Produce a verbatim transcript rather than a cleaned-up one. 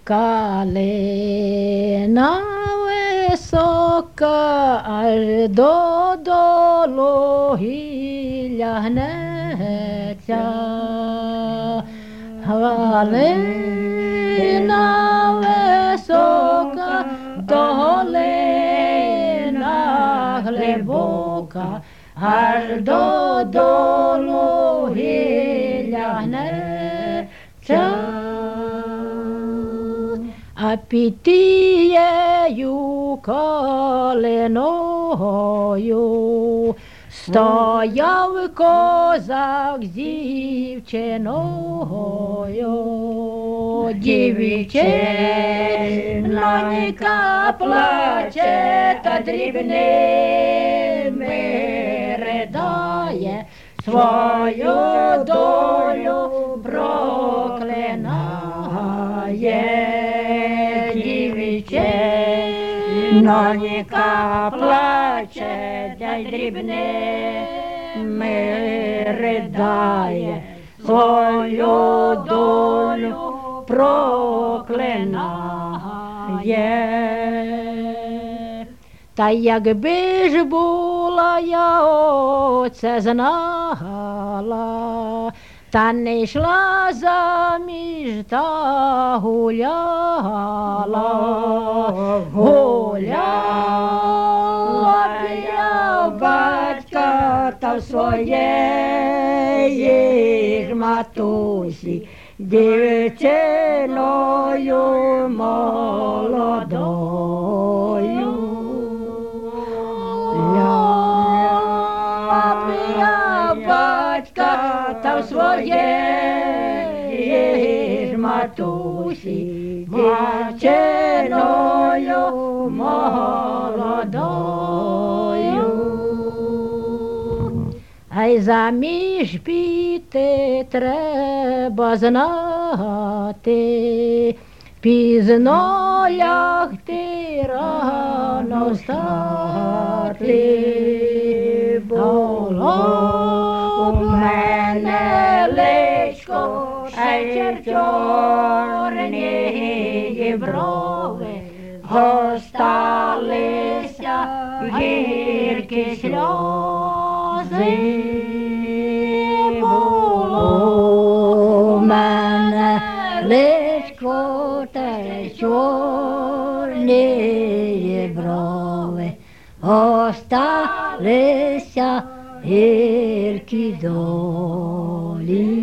Калина висока, аж додолу гілля гнеться. Калина висока, долина глибока, аж додолу гілля гнеться. А під тією калиною стояв козак з дівчиною. Дівчинонька плаче та дрібними ридає, свою долю проклинає. Дівчинонька плаче та дрібними ридає, свою долю проклинає. Та якби ж була я оце знала, та не йшла заміж, та гуляла, гуляла б я в батька та в своєї ж матусі, дівчиною молодою. Ляла б я в батька та в своєї ж матусі, дівчиною молодою. А й заміж піти треба знати, пізно лягти, рано встати. Було в мене личко, ще чорні брови, осталися гіркі сльози. Було в мене личко, те чорні брови, осталися гіркі долі.